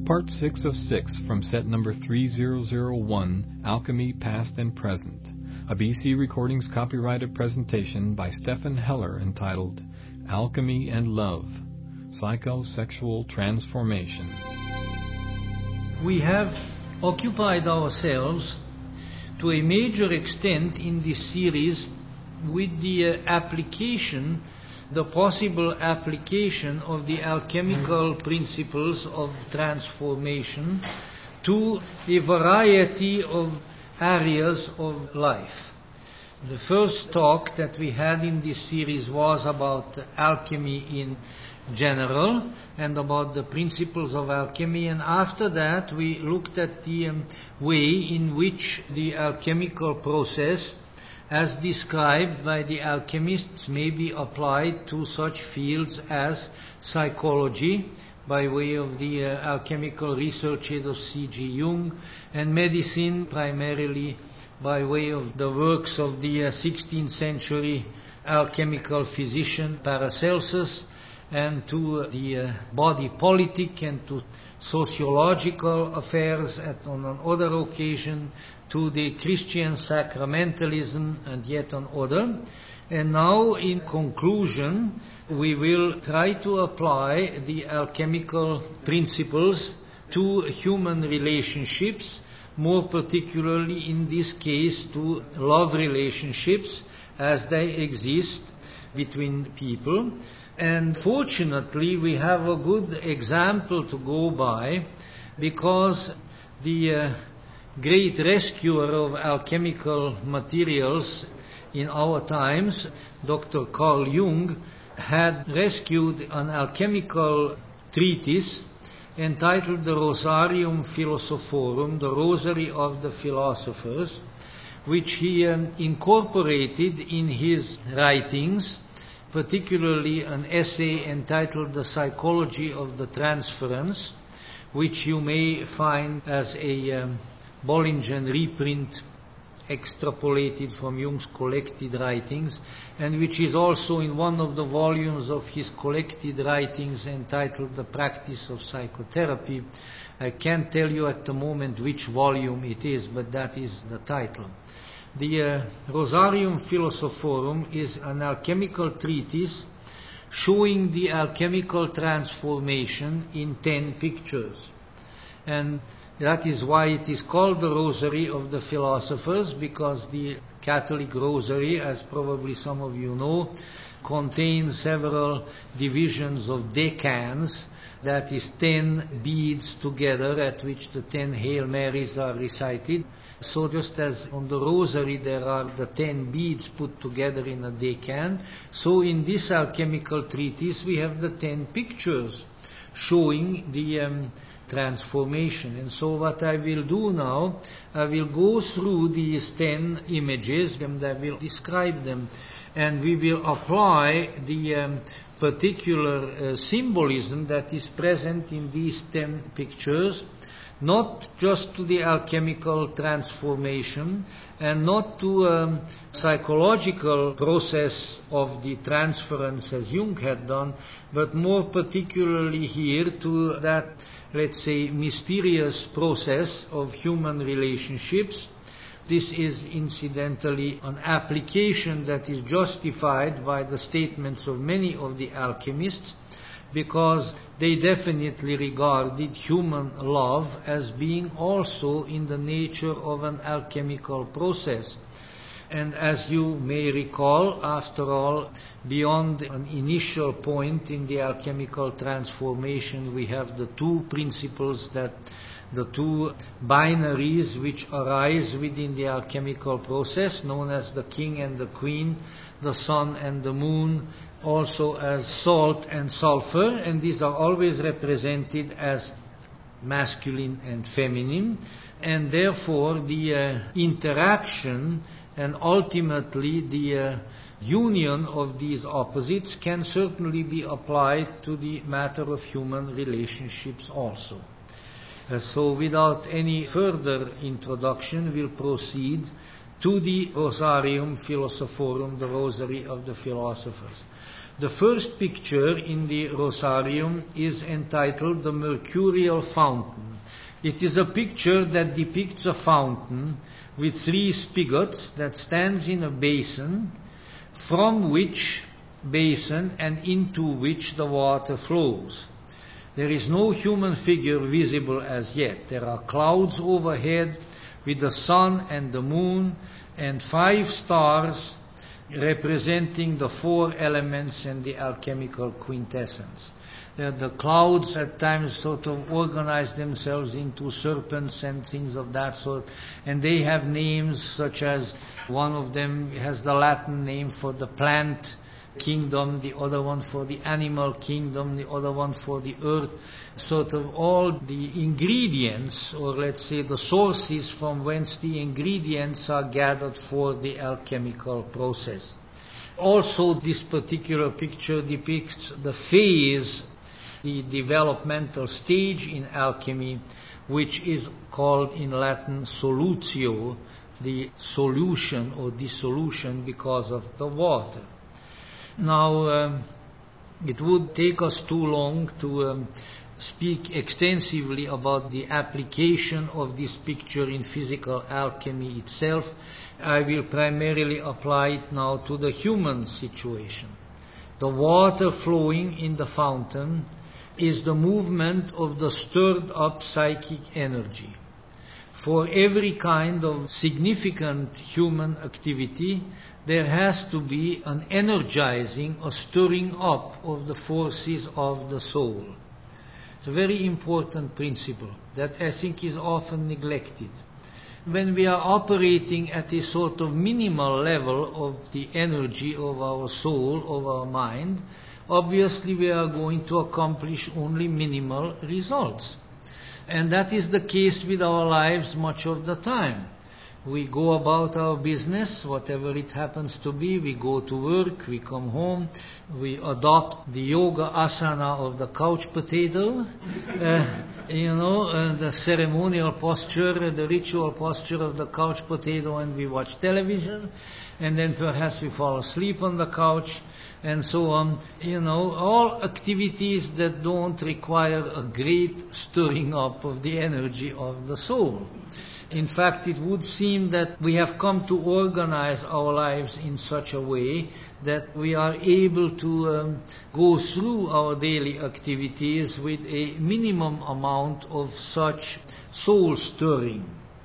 Part 6 of 6 from set number 3001, Alchemy Past and Present, a BC Recordings copyrighted presentation by Stephan Heller entitled Alchemy and Love, Psychosexual Transformation. We have occupied ourselves to a major extent in this series with the the possible application of the alchemical principles of transformation to a variety of areas of life. The first talk that we had in this series was about alchemy in general and about the principles of alchemy, and after that we looked at the way in which the alchemical process as described by the alchemists may be applied to such fields as psychology by way of the alchemical researches of C.G. Jung, and medicine primarily by way of the works of the 16th century alchemical physician Paracelsus, and to the body politic and to sociological affairs on another occasion, to the Christian sacramentalism and yet another. And now in conclusion we will try to apply the alchemical principles to human relationships, more particularly in this case to love relationships as they exist between people. And fortunately we have a good example to go by, because the great rescuer of alchemical materials in our times, Dr. Carl Jung, had rescued an alchemical treatise entitled the Rosarium Philosophorum, the Rosary of the Philosophers, which he incorporated in his writings, particularly an essay entitled The Psychology of the Transference, which you may find as a Bollingen reprint extrapolated from Jung's collected writings, and which is also in one of the volumes of his collected writings entitled The Practice of Psychotherapy. I can't tell you at the moment which volume it is, but that is the title. The Rosarium Philosophorum is an alchemical treatise showing the alchemical transformation in 10 pictures. And that is why it is called the Rosary of the Philosophers, because the Catholic Rosary, as probably some of you know, contains several divisions of decans, that is 10 beads together at which the 10 Hail Marys are recited. So just as on the Rosary there are the 10 beads put together in a decan, so in this alchemical treatise we have the 10 pictures showing the transformation. And so what I will do now, I will go through these 10 images and I will describe them, and we will apply the particular symbolism that is present in these 10 pictures, not just to the alchemical transformation and not to psychological process of the transference as Jung had done, but more particularly here to that, let's say, mysterious process of human relationships. This is incidentally an application that is justified by the statements of many of the alchemists, because they definitely regarded human love as being also in the nature of an alchemical process. And as you may recall, after all, beyond an initial point in the alchemical transformation, we have the two principles, that the two binaries which arise within the alchemical process, known as the king and the queen, the sun and the moon, also as salt and sulfur, and these are always represented as masculine and feminine, and therefore the interaction and ultimately the union of these opposites can certainly be applied to the matter of human relationships also. So without any further introduction, we'll proceed to the Rosarium Philosophorum, the Rosary of the Philosophers. The first picture in the Rosarium is entitled the Mercurial Fountain. It is a picture that depicts a fountain with 3 spigots that stands in a basin, from which basin and into which the water flows. There is no human figure visible as yet. There are clouds overhead with the sun and the moon and 5 stars representing the 4 elements and the alchemical quintessence. The clouds at times sort of organize themselves into serpents and things of that sort, and they have names such as, one of them has the Latin name for the plant kingdom, the other one for the animal kingdom, the other one for the earth. Sort of all the ingredients, or let's say the sources from whence the ingredients are gathered for the alchemical process. Also, this particular picture depicts the phase, the developmental stage in alchemy, which is called in Latin solutio, the solution or dissolution because of the water. Now, it would take us too long to speak extensively about the application of this picture in physical alchemy itself. I will primarily apply it now to the human situation. The water flowing in the fountain is the movement of the stirred up psychic energy. For every kind of significant human activity, there has to be an energizing, a stirring up of the forces of the soul. It's a very important principle that I think is often neglected. When we are operating at a sort of minimal level of the energy of our soul, of our mind, obviously we are going to accomplish only minimal results. And that is the case with our lives much of the time. We go about our business, whatever it happens to be. We go to work, we come home, we adopt the yoga asana of the couch potato, the ceremonial posture, the ritual posture of the couch potato, and we watch television, and then perhaps we fall asleep on the couch, and so on. All activities that don't require a great stirring up of the energy of the soul. In fact, it would seem that we have come to organize our lives in such a way that we are able to go through our daily activities with a minimum amount of such soul stirring.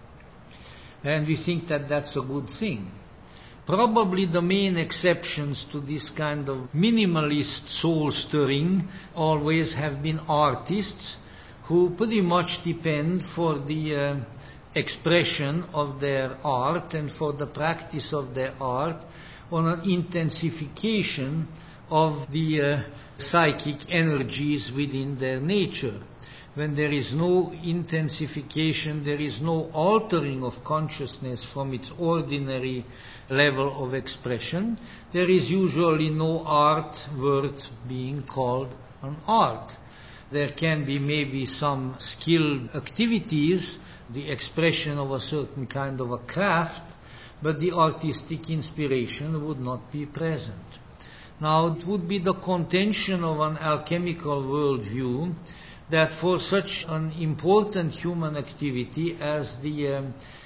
And we think that that's a good thing. Probably the main exceptions to this kind of minimalist soul stirring always have been artists who pretty much depend for the expression of their art and for the practice of their art on an intensification of the psychic energies within their nature. When there is no intensification, there is no altering of consciousness from its ordinary level of expression, there is usually no art worth being called an art. There can be maybe some skilled activities, the expression of a certain kind of a craft, but the artistic inspiration would not be present. Now, it would be the contention of an alchemical worldview that for such an important human activity as the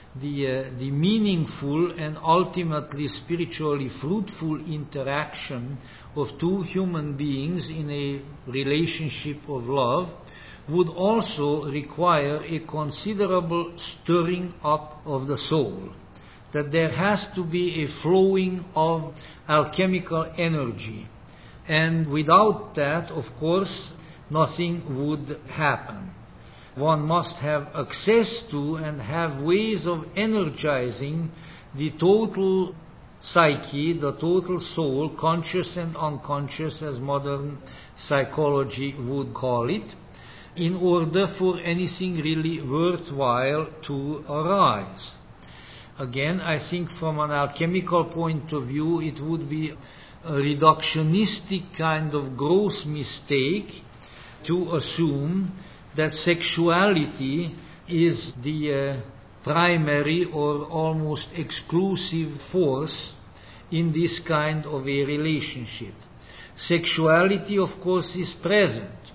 meaningful and ultimately spiritually fruitful interaction of two human beings in a relationship of love would also require a considerable stirring up of the soul. That there has to be a flowing of alchemical energy. And without that, of course, nothing would happen. One must have access to and have ways of energizing the total psyche, the total soul, conscious and unconscious, as modern psychology would call it, in order for anything really worthwhile to arise. Again, I think from an alchemical point of view, it would be a reductionistic kind of gross mistake to assume that sexuality is the primary or almost exclusive force in this kind of a relationship. Sexuality, of course, is present,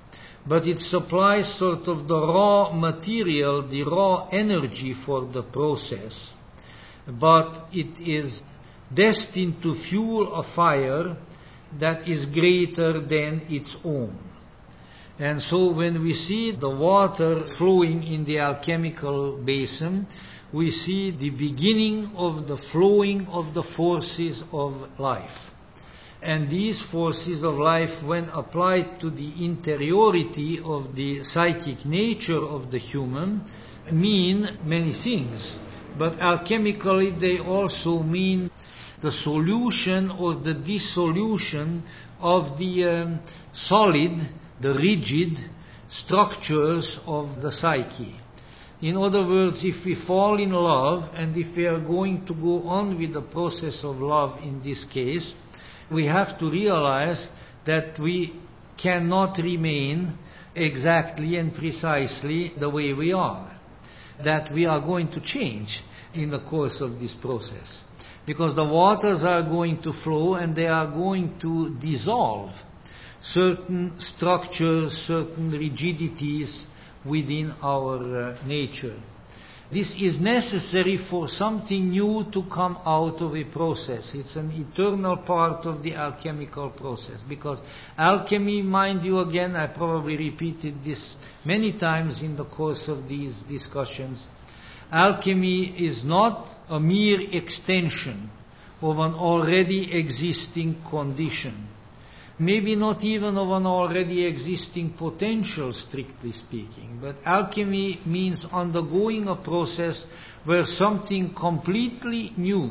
but it supplies sort of the raw material, the raw energy for the process. But it is destined to fuel a fire that is greater than its own. And so when we see the water flowing in the alchemical basin, we see the beginning of the flowing of the forces of life. And these forces of life, when applied to the interiority of the psychic nature of the human, mean many things. But alchemically they also mean the solution or the dissolution of the solid, the rigid structures of the psyche. In other words, if we fall in love, and if we are going to go on with the process of love in this case, we have to realize that we cannot remain exactly and precisely the way we are. That we are going to change in the course of this process. Because the waters are going to flow and they are going to dissolve certain structures, certain rigidities within our nature. This is necessary for something new to come out of a process. It's an eternal part of the alchemical process. Because alchemy, mind you again, I probably repeated this many times in the course of these discussions, alchemy is not a mere extension of an already existing condition. Maybe not even of an already existing potential, strictly speaking. But alchemy means undergoing a process where something completely new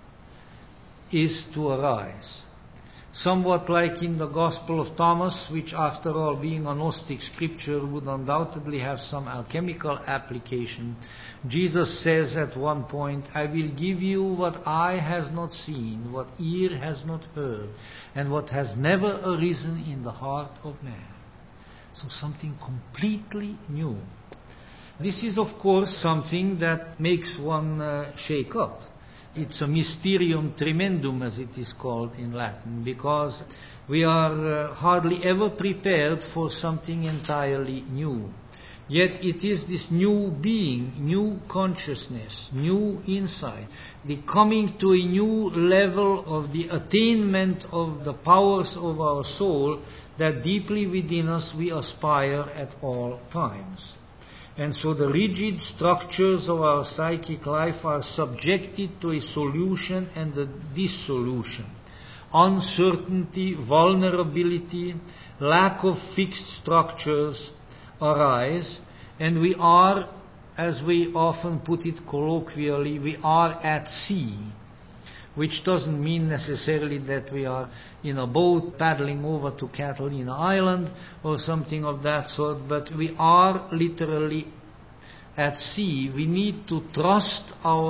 is to arise. Somewhat like in the Gospel of Thomas, which after all being a Gnostic scripture would undoubtedly have some alchemical application. Jesus says at one point, I will give you what eye has not seen, what ear has not heard, and what has never arisen in the heart of man. So something completely new. This is of course something that makes one shake up. It's a mysterium tremendum, as it is called in Latin, because we are hardly ever prepared for something entirely new. Yet it is this new being, new consciousness, new insight, the coming to a new level of the attainment of the powers of our soul that deeply within us we aspire at all times. And so the rigid structures of our psychic life are subjected to a solution and a dissolution. Uncertainty, vulnerability, lack of fixed structures arise, and we are, as we often put it colloquially, we are at sea. Which doesn't mean necessarily that we are in a boat paddling over to Catalina Island or something of that sort, but we are literally at sea. We need to trust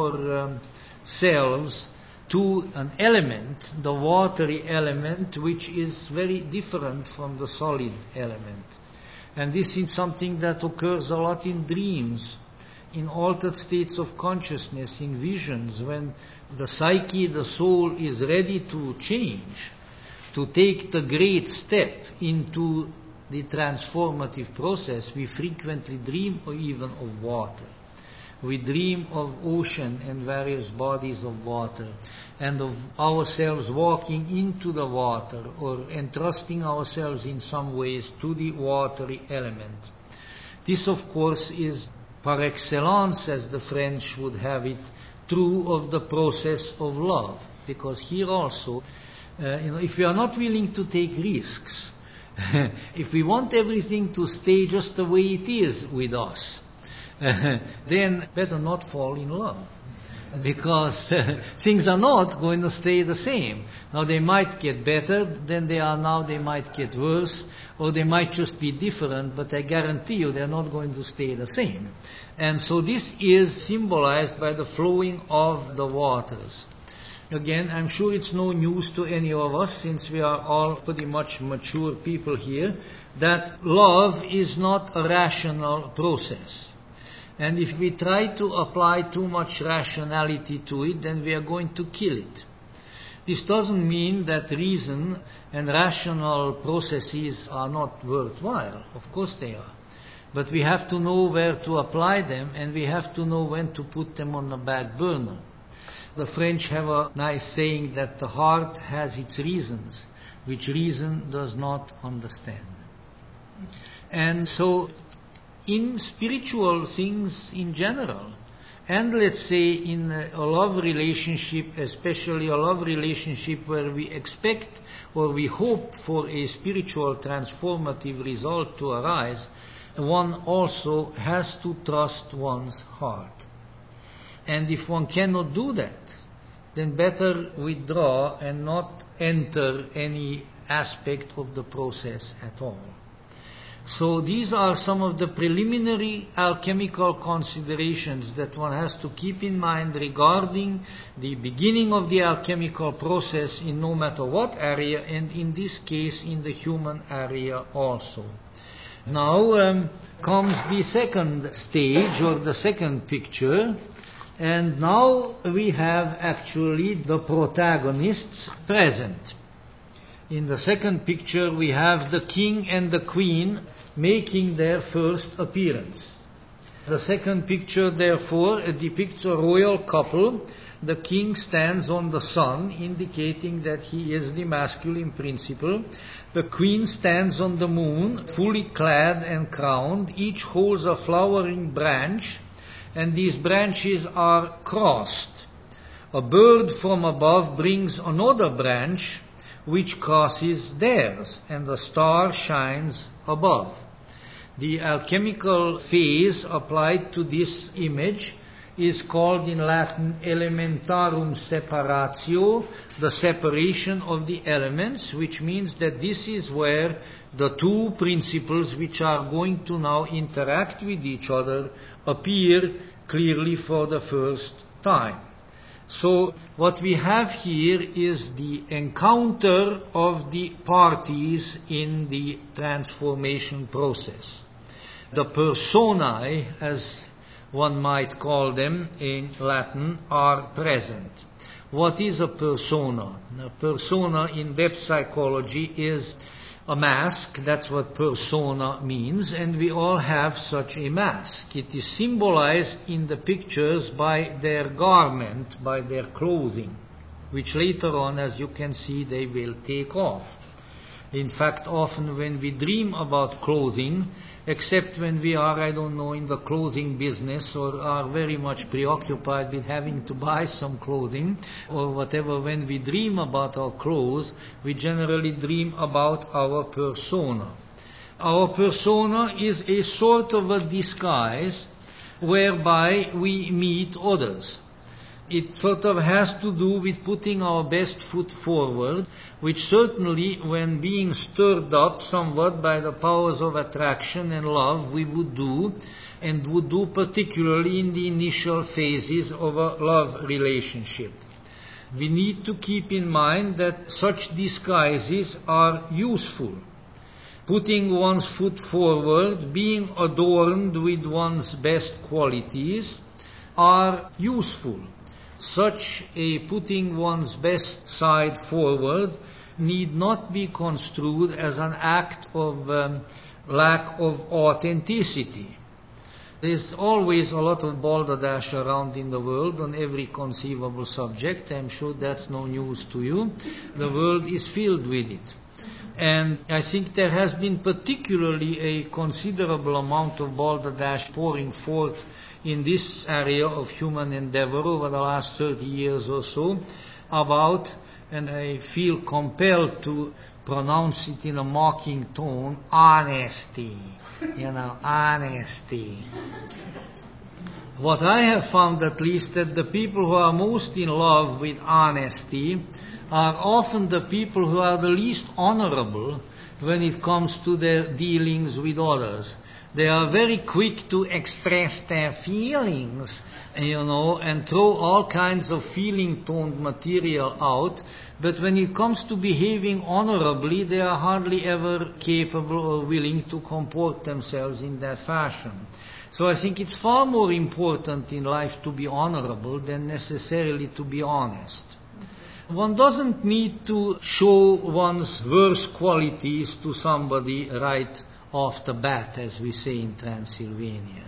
ourselves to an element, the watery element, which is very different from the solid element. And this is something that occurs a lot in dreams, in altered states of consciousness, in visions, when the psyche, the soul, is ready to change, to take the great step into the transformative process. We frequently dream even of water. We dream of ocean and various bodies of water, and of ourselves walking into the water or entrusting ourselves in some ways to the watery element. This, of course, is par excellence, as the French would have it, true of the process of love. Because here also, if we are not willing to take risks, if we want everything to stay just the way it is with us, then better not fall in love. Because things are not going to stay the same. Now they might get better than they are now, they might get worse, or they might just be different, but I guarantee you they're not going to stay the same. And so this is symbolized by the flowing of the waters. Again, I'm sure it's no news to any of us, since we are all pretty much mature people here, that love is not a rational process. And if we try to apply too much rationality to it, then we are going to kill it. This doesn't mean that reason and rational processes are not worthwhile. Of course they are. But we have to know where to apply them, and we have to know when to put them on the back burner. The French have a nice saying that the heart has its reasons, which reason does not understand. And so, in spiritual things in general, and let's say in a love relationship, especially a love relationship where we expect or we hope for a spiritual transformative result to arise, one also has to trust one's heart. And if one cannot do that, then better withdraw and not enter any aspect of the process at all. So these are some of the preliminary alchemical considerations that one has to keep in mind regarding the beginning of the alchemical process in no matter what area, and in this case in the human area also. Now comes the second stage, or the second picture, and now we have actually the protagonists present. In the second picture we have the king and the queen making their first appearance. The second picture therefore depicts a royal couple. The king stands on the sun, indicating that he is the masculine principle. The queen stands on the moon, fully clad and crowned. Each holds a flowering branch, and these branches are crossed. A bird from above brings another branch, which crosses theirs, and the star shines above. The alchemical phase applied to this image is called in Latin elementarum separatio, the separation of the elements, which means that this is where the two principles which are going to now interact with each other appear clearly for the first time. So what we have here is the encounter of the parties in the transformation process. The personae, as one might call them in Latin, are present. What is a persona? A persona in depth psychology is a mask. That's what persona means, and we all have such a mask. It is symbolized in the pictures by their garment, by their clothing, which later on, as you can see, they will take off. In fact, often when we dream about clothing, except when we are, in the clothing business or are very much preoccupied with having to buy some clothing or whatever, when we dream about our clothes, we generally dream about our persona. Our persona is a sort of a disguise whereby we meet others. It sort of has to do with putting our best foot forward, which certainly, when being stirred up somewhat by the powers of attraction and love, we would do, and would do particularly in the initial phases of a love relationship. We need to keep in mind that such disguises are useful. Putting one's foot forward, being adorned with one's best qualities, are useful. Such a putting one's best side forward need not be construed as an act of lack of authenticity. There's always a lot of balderdash around in the world on every conceivable subject. I'm sure that's no news to you. The world is filled with it. And I think there has been particularly a considerable amount of balderdash pouring forth in this area of human endeavor over the last 30 years or so about, and I feel compelled to pronounce it in a mocking tone, honesty. Honesty. What I have found, at least, that the people who are most in love with honesty are often the people who are the least honorable when it comes to their dealings with others. They are very quick to express their feelings, and throw all kinds of feeling-toned material out, but when it comes to behaving honorably, they are hardly ever capable or willing to comport themselves in that fashion. So I think it's far more important in life to be honorable than necessarily to be honest. One doesn't need to show one's worst qualities to somebody right off the bat, as we say in Transylvania.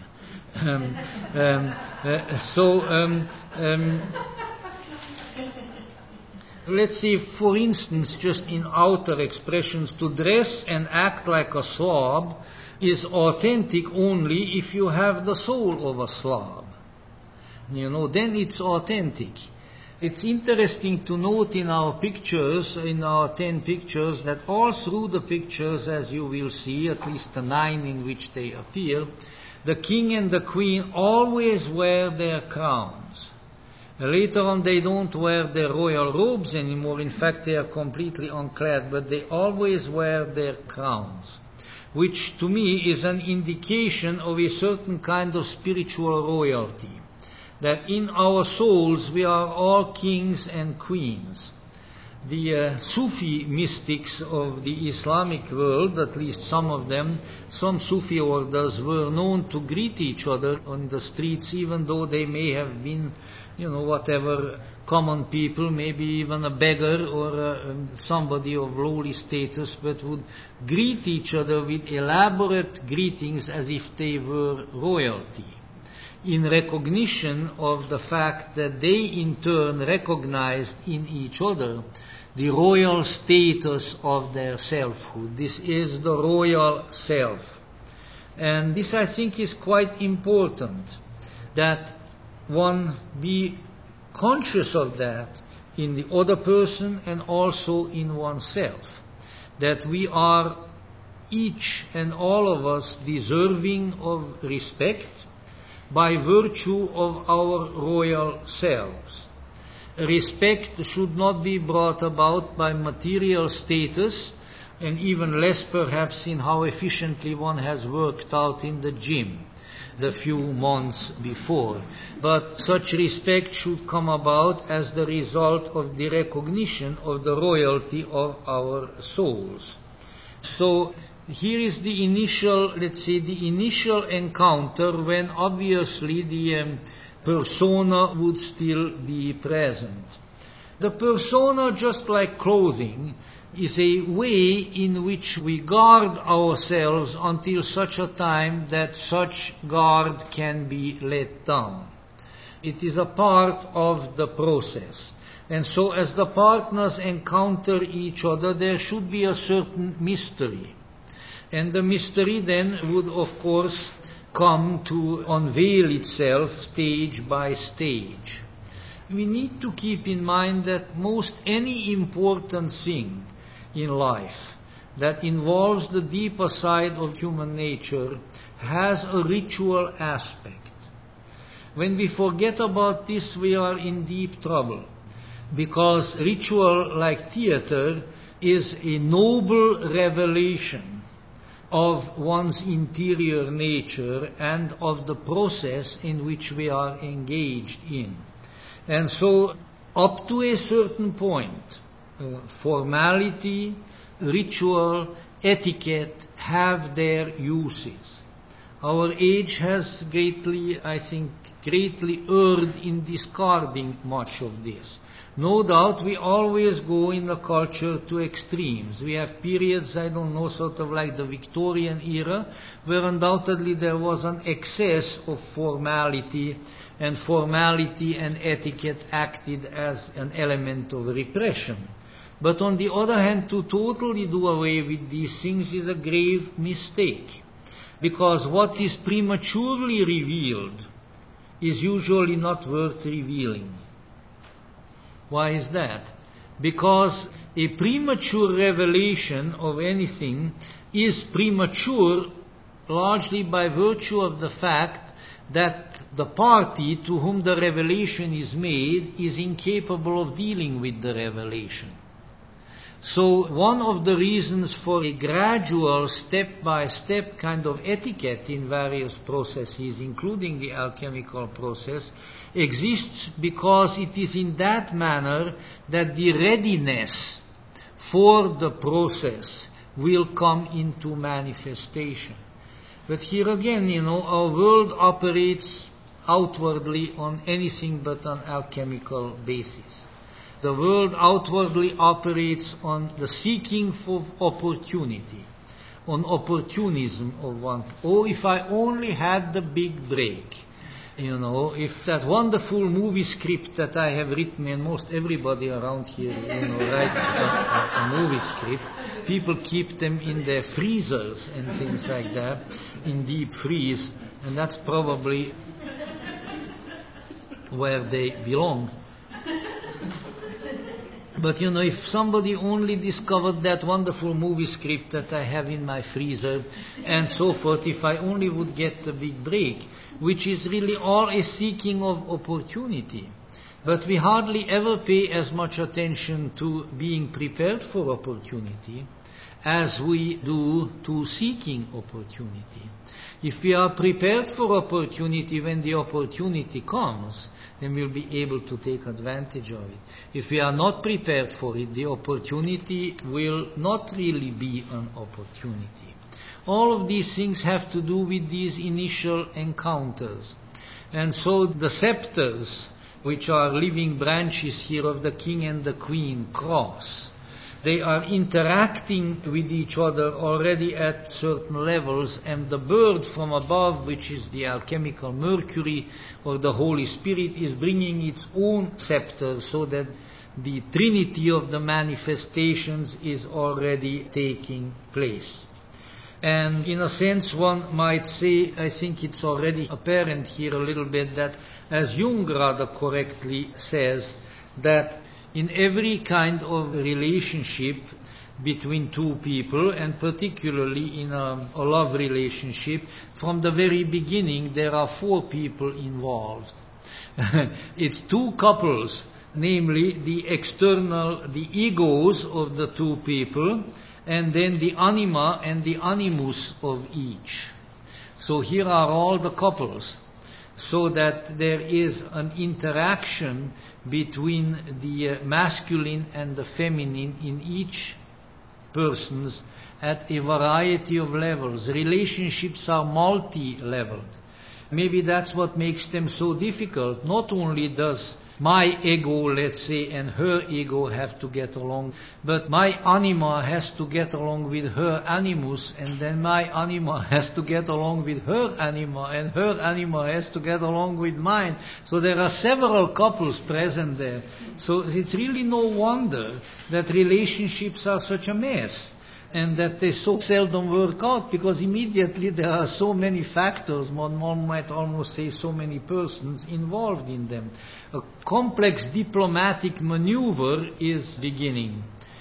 Let's say, for instance, just in outer expressions, to dress and act like a Slav is authentic only if you have the soul of a Slav. Then it's authentic. It's interesting to note in our pictures, in our 10 pictures, that all through the pictures, as you will see, at least the 9 in which they appear, the king and the queen always wear their crowns. Later on, they don't wear their royal robes anymore. In fact, they are completely unclad, but they always wear their crowns, which to me is an indication of a certain kind of spiritual royalty, that in our souls we are all kings and queens. The Sufi mystics of the Islamic world, at least some of them, some Sufi orders were known to greet each other on the streets, even though they may have been, whatever, common people, maybe even a beggar or somebody of lowly status, but would greet each other with elaborate greetings as if they were royalty, in recognition of the fact that they in turn recognized in each other the royal status of their selfhood. This is the royal self. And this, I think, is quite important, that one be conscious of that in the other person and also in oneself, that we are each and all of us deserving of respect by virtue of our royal selves. Respect should not be brought about by material status, and even less perhaps in how efficiently one has worked out in the gym the few months before. But such respect should come about as the result of the recognition of the royalty of our souls. So here is the initial, the initial encounter when obviously the persona would still be present. The persona, just like clothing, is a way in which we guard ourselves until such a time that such guard can be let down. It is a part of the process. And so as the partners encounter each other, there should be a certain mystery. And the mystery then would, of course, come to unveil itself stage by stage. We need to keep in mind that most any important thing in life that involves the deeper side of human nature has a ritual aspect. When we forget about this, we are in deep trouble, because ritual, like theater, is a noble revelation of one's interior nature and of the process in which we are engaged in. And so, up to a certain point, formality, ritual, etiquette have their uses. Our age has greatly erred in discarding much of this. No doubt we always go in the culture to extremes. We have periods, sort of like the Victorian era, where undoubtedly there was an excess of formality, and formality and etiquette acted as an element of repression. But on the other hand, to totally do away with these things is a grave mistake, because what is prematurely revealed is usually not worth revealing. Why is that? Because a premature revelation of anything is premature largely by virtue of the fact that the party to whom the revelation is made is incapable of dealing with the revelation. So one of the reasons for a gradual step-by-step kind of etiquette in various processes, including the alchemical process, exists because it is in that manner that the readiness for the process will come into manifestation. But here again, our world operates outwardly on anything but an alchemical basis. The world outwardly operates on the seeking for opportunity, on opportunism of one. Oh, if I only had the big break. If that wonderful movie script that I have written, and most everybody around here, writes a movie script, people keep them in their freezers and things like that, in deep freeze, and that's probably where they belong. But if somebody only discovered that wonderful movie script that I have in my freezer and so forth, if I only would get the big break, which is really all a seeking of opportunity. But we hardly ever pay as much attention to being prepared for opportunity as we do to seeking opportunity. If we are prepared for opportunity when the opportunity comes, then we'll be able to take advantage of it. If we are not prepared for it, the opportunity will not really be an opportunity. All of these things have to do with these initial encounters. And so the scepters, which are living branches here of the king and the queen, cross. They are interacting with each other already at certain levels, and the bird from above, which is the alchemical Mercury or the Holy Spirit, is bringing its own scepter, so that the trinity of the manifestations is already taking place. And in a sense, one might say, I think it's already apparent here a little bit, that as Jung rather correctly says, that in every kind of relationship between two people, and particularly in a love relationship, from the very beginning there are four people involved. It's two couples, namely the external, the egos of the two people, and then the anima and the animus of each. So here are all the couples, so that there is an interaction between the masculine and the feminine in each persons at a variety of levels. Relationships are multi-leveled. Maybe that's what makes them so difficult. Not only does my ego, let's say, and her ego have to get along, but my anima has to get along with her animus, and then my anima has to get along with her anima, and her anima has to get along with mine. So there are several couples present there. So it's really no wonder that relationships are such a mess, and that they so seldom work out, because immediately there are so many factors, one might almost say so many persons involved in them. A complex diplomatic maneuver is beginning.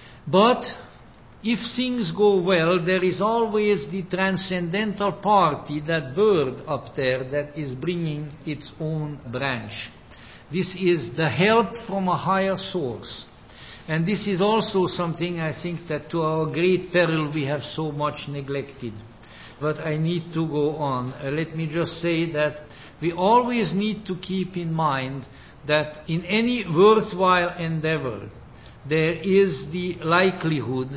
But if things go well, there is always the transcendental party, that bird up there, that is bringing its own branch. This is the help from a higher source. And this is also something, I think, that to our great peril we have so much neglected. But I need to go on. Let me just say that we always need to keep in mind that in any worthwhile endeavor, there is the likelihood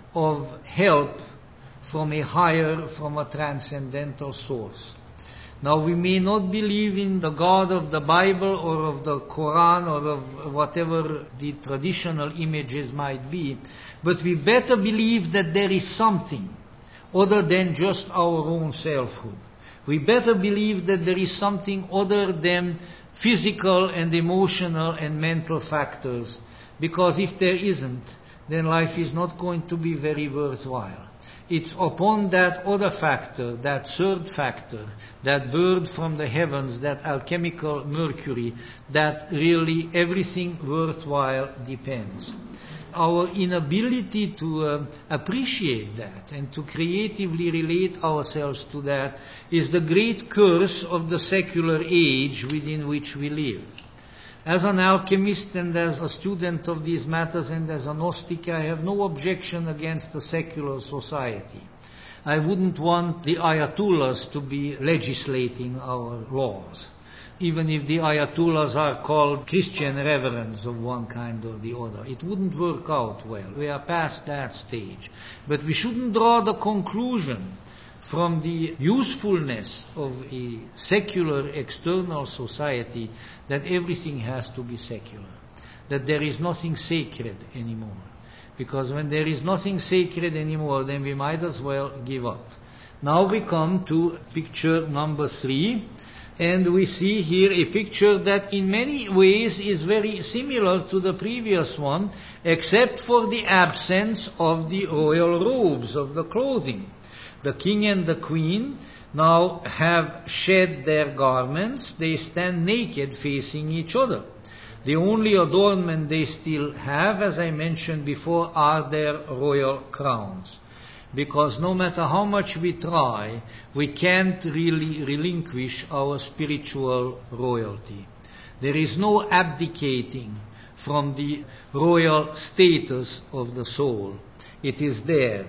of help from a higher, from a transcendental source. Now, we may not believe in the God of the Bible or of the Quran or of whatever the traditional images might be, but we better believe that there is something other than just our own selfhood. We better believe that there is something other than physical and emotional and mental factors, because if there isn't, then life is not going to be very worthwhile. It's upon that other factor, that third factor, that bird from the heavens, that alchemical Mercury, that really everything worthwhile depends. Our inability to appreciate that and to creatively relate ourselves to that is the great curse of the secular age within which we live. As an alchemist and as a student of these matters and as a Gnostic, I have no objection against the secular society. I wouldn't want the Ayatollahs to be legislating our laws, even if the Ayatollahs are called Christian reverends of one kind or the other. It wouldn't work out well. We are past that stage. But we shouldn't draw the conclusion from the usefulness of a secular external society that everything has to be secular. that there is nothing sacred anymore. Because when there is nothing sacred anymore, then we might as well give up. Now we come to picture number 3, and we see here a picture that in many ways is very similar to the previous one, except for the absence of the royal robes, of the clothing. The king and the queen now have shed their garments. They stand naked facing each other. The only adornment they still have, as I mentioned before, are their royal crowns. Because no matter how much we try, we can't really relinquish our spiritual royalty. There is no abdicating from the royal status of the soul. It is there.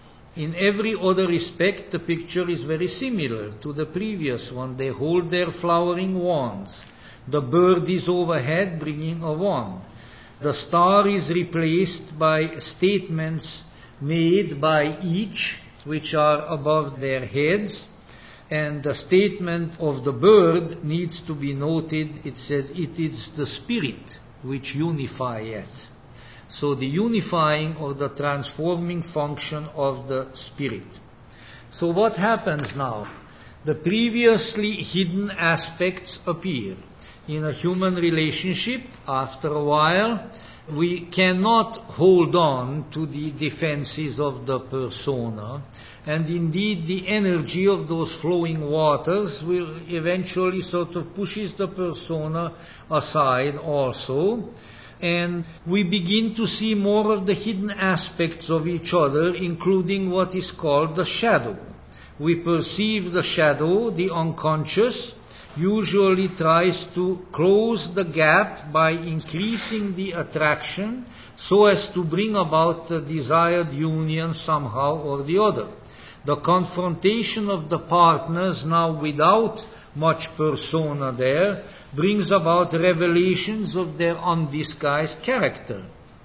In every other respect, the picture is very similar to the previous one. They hold their flowering wands. The bird is overhead bringing a wand. The star is replaced by statements made by each, which are above their heads. And the statement of the bird needs to be noted. It says, "It is the spirit which unifieth." So the unifying or the transforming function of the spirit. So what happens now? The previously hidden aspects appear. In a human relationship, after a while, we cannot hold on to the defenses of the persona, and indeed the energy of those flowing waters will eventually sort of pushes the persona aside also, and we begin to see more of the hidden aspects of each other, including what is called the shadow. We perceive the shadow, the unconscious, usually tries to close the gap by increasing the attraction so as to bring about the desired union somehow or the other. The confrontation of the partners now without much persona there brings about revelations of their undisguised character.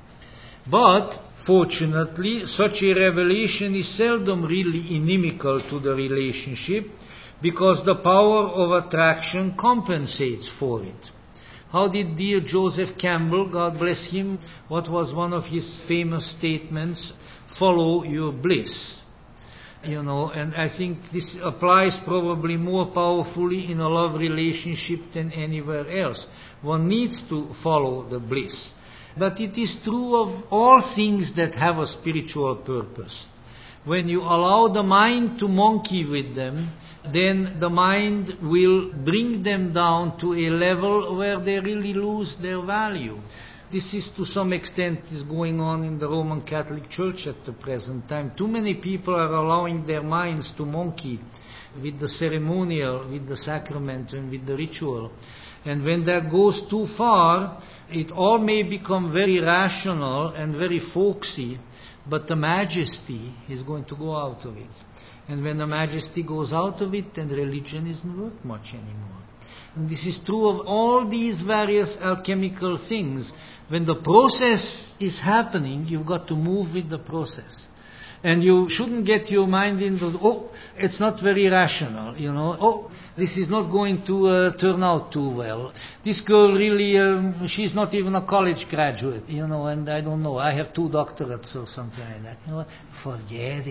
But, fortunately, such a revelation is seldom really inimical to the relationship, because the power of attraction compensates for it. How did dear Joseph Campbell, God bless him, what was one of his famous statements? Follow your bliss. And I think this applies probably more powerfully in a love relationship than anywhere else. One needs to follow the bliss. But it is true of all things that have a spiritual purpose. When you allow the mind to monkey with them, then the mind will bring them down to a level where they really lose their value. This is to some extent is going on in the Roman Catholic Church at the present time. Too many people are allowing their minds to monkey with the ceremonial, with the sacrament, and with the ritual. And when that goes too far, it all may become very rational and very folksy, but the majesty is going to go out of it. And when the majesty goes out of it, then religion isn't worth much anymore. And this is true of all these various alchemical things. When the process is happening, you've got to move with the process. And you shouldn't get your mind into, it's not very rational, this is not going to turn out too well. This girl really, she's not even a college graduate, and I don't know, I have 2 doctorates or something like that. Forget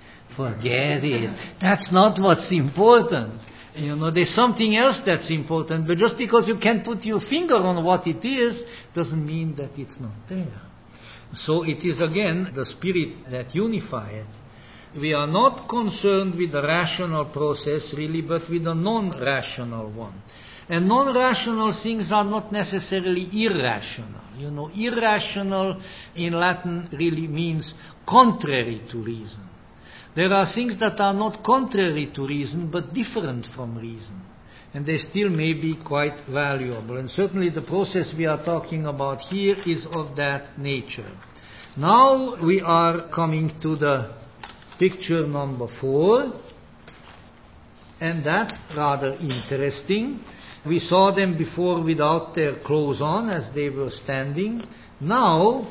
it. That's not what's important. There's something else that's important, but just because you can't put your finger on what it is, doesn't mean that it's not there. So it is again the spirit that unifies. We are not concerned with the rational process really, but with the non-rational one. And non-rational things are not necessarily irrational. Irrational in Latin really means contrary to reason. There are things that are not contrary to reason, but different from reason. And they still may be quite valuable. And certainly the process we are talking about here is of that nature. Now we are coming to the picture number 4. And that's rather interesting. We saw them before without their clothes on as they were standing. Now,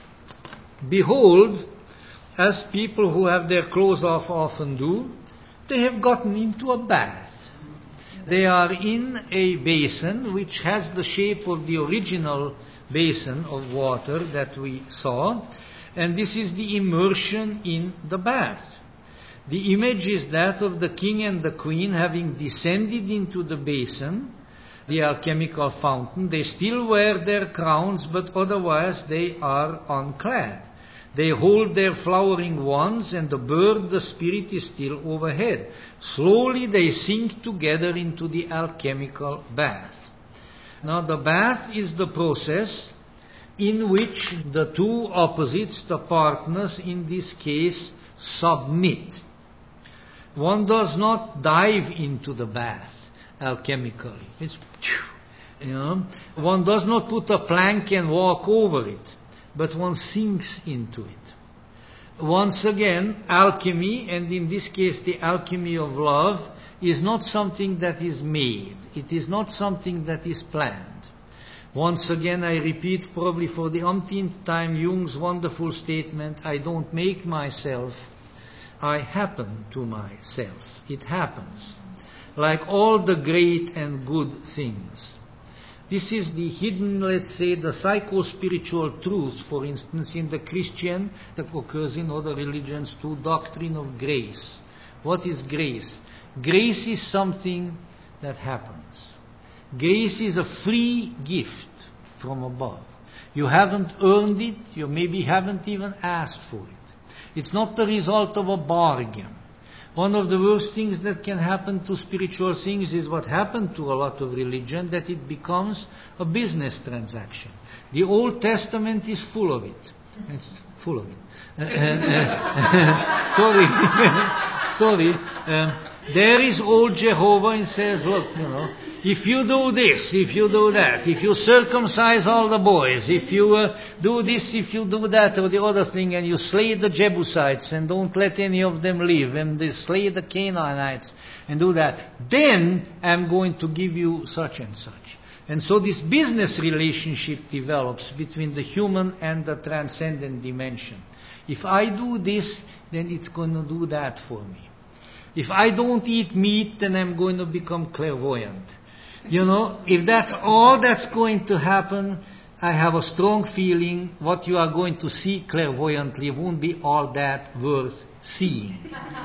behold, as people who have their clothes off often do, they have gotten into a bath. They are in a basin which has the shape of the original basin of water that we saw, and this is the immersion in the bath. The image is that of the king and the queen having descended into the basin, the alchemical fountain. They still wear their crowns, but otherwise they are unclad. They hold their flowering wands, and the bird, the spirit, is still overhead. Slowly they sink together into the alchemical bath. Now the bath is the process in which the two opposites, the partners in this case, submit. One does not dive into the bath alchemically. One does not put a plank and walk over it, but one sinks into it. Once again, alchemy, and in this case the alchemy of love, is not something that is made. It is not something that is planned. Once again, I repeat probably for the umpteenth time Jung's wonderful statement, I don't make myself, I happen to myself. It happens. Like all the great and good things. This is the hidden, let's say, the psycho-spiritual truth, for instance, in the Christian, that occurs in other religions too, doctrine of grace. What is grace? Grace is something that happens. Grace is a free gift from above. You haven't earned it, you maybe haven't even asked for it. It's not the result of a bargain. One of the worst things that can happen to spiritual things is what happened to a lot of religion, that it becomes a business transaction. The Old Testament is full of it. It's full of it. Sorry. There is old Jehovah and says, look, if you do this, if you do that, if you circumcise all the boys, if you do this, if you do that or the other thing, and you slay the Jebusites and don't let any of them live, and they slay the Canaanites and do that, then I'm going to give you such and such. And so this business relationship develops between the human and the transcendent dimension. If I do this, then it's going to do that for me. If I don't eat meat, then I'm going to become clairvoyant. If that's all that's going to happen, I have a strong feeling what you are going to see clairvoyantly won't be all that worth seeing.